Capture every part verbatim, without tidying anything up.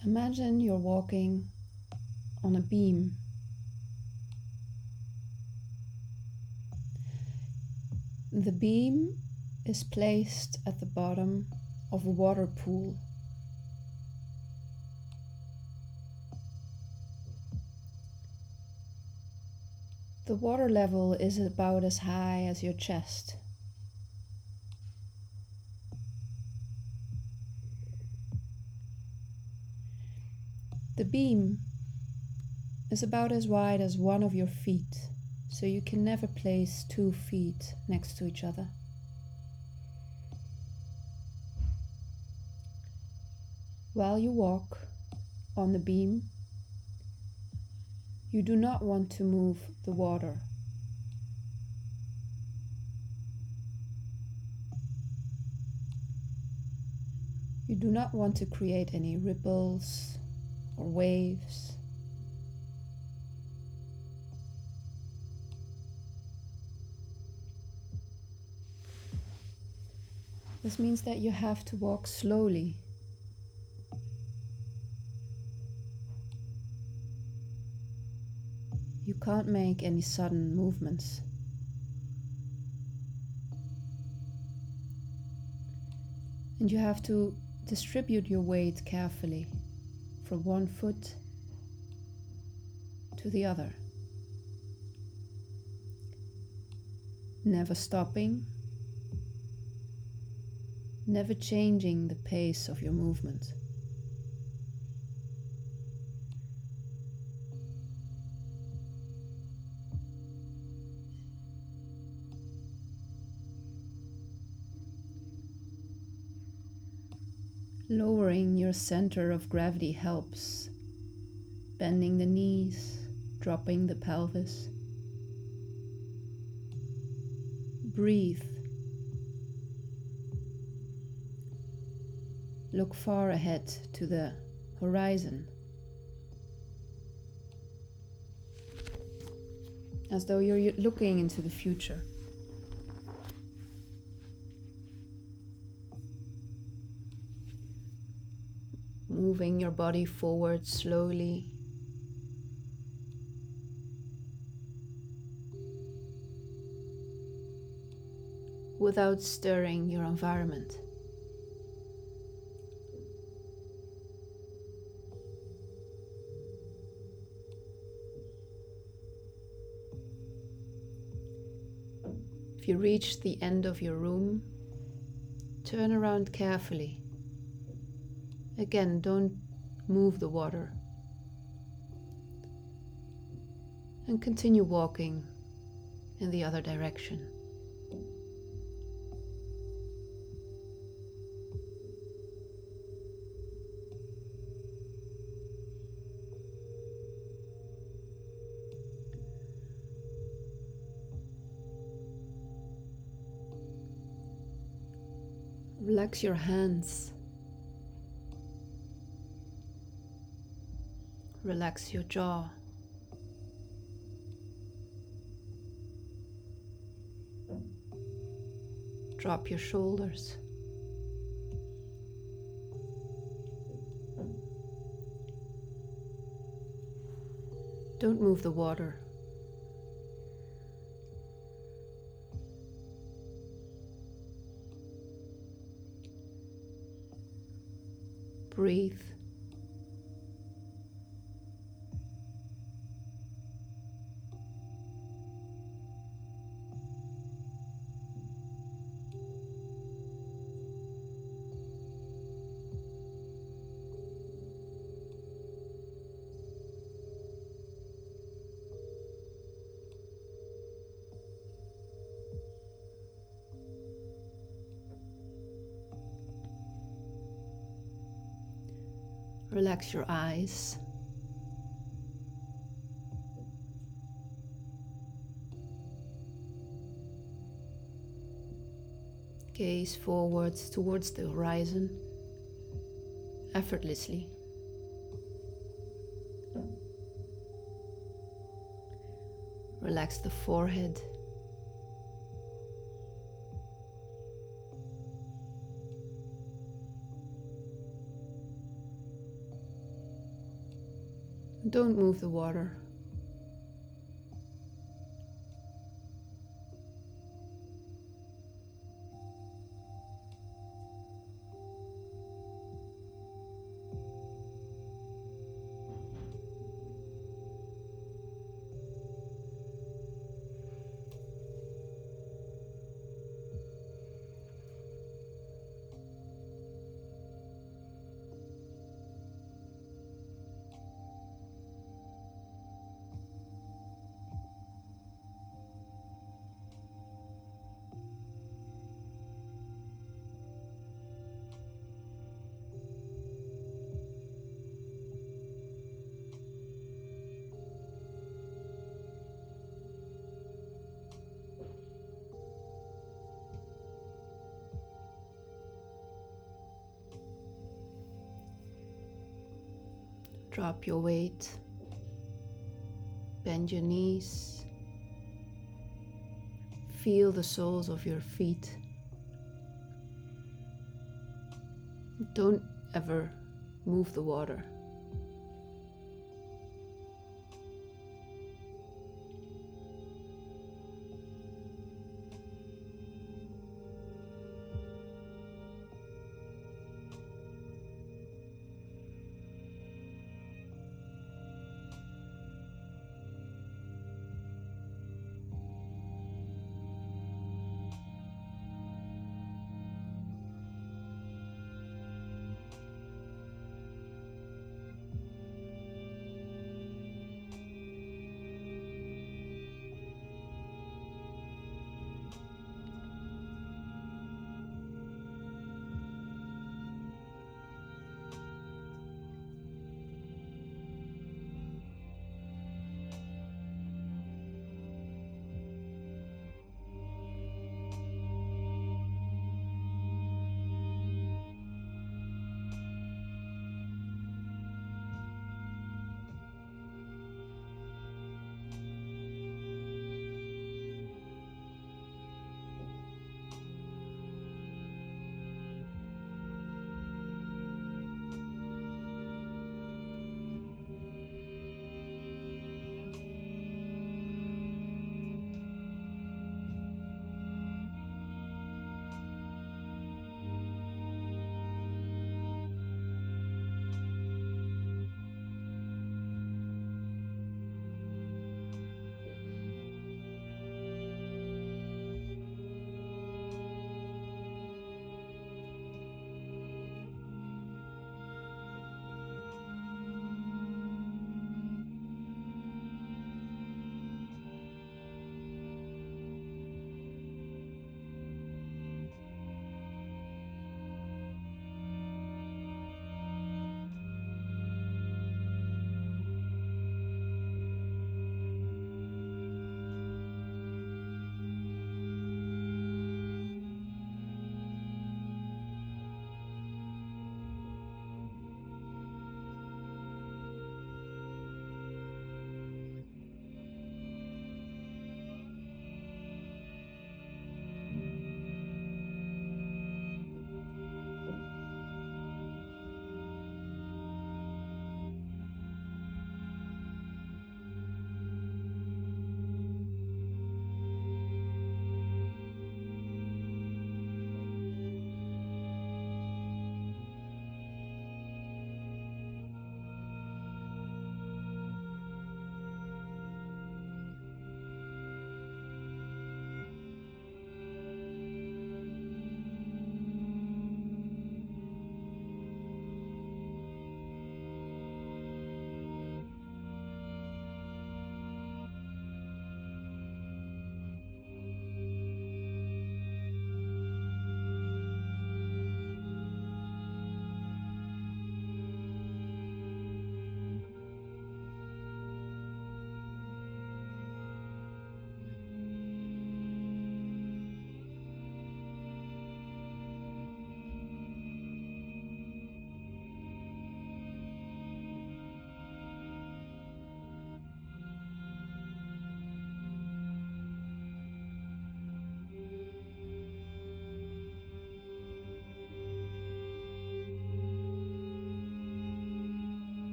Imagine you're walking on a beam. The beam is placed at the bottom of a water pool. The water level is about as high as your chest. The beam is about as wide as one of your feet, so you can never place two feet next to each other. While you walk on the beam, you do not want to move the water. You do not want to create any ripples or waves. This means that you have to walk slowly. You can't make any sudden movements. And you have to distribute your weight carefully from one foot to the other. Never stopping, never changing the pace of your movement. Lowering your center of gravity helps. Bending the knees, dropping the pelvis. Breathe. Look far ahead to the horizon, as though you're looking into the future. Moving your body forward slowly. Without stirring your environment. If you reach the end of your room, turn around carefully. Again, don't move the water. And continue walking in the other direction. Relax your hands. Relax your jaw. Drop your shoulders. Don't move the water. Breathe. Relax your eyes. Gaze forwards towards the horizon, effortlessly. Relax the forehead. Don't move the water. Drop your weight, bend your knees, feel the soles of your feet. Don't ever move the water.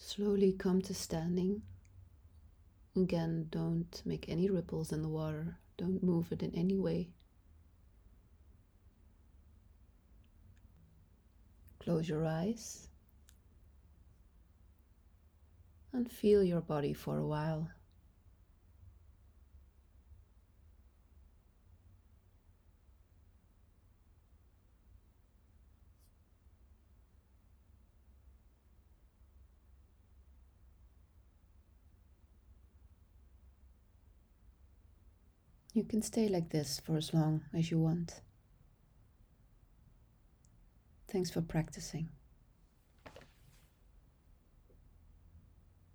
Slowly come to standing. Again, don't make any ripples in the water. Don't move it in any way. Close your eyes and feel your body for a while. You can stay like this for as long as you want. Thanks for practicing.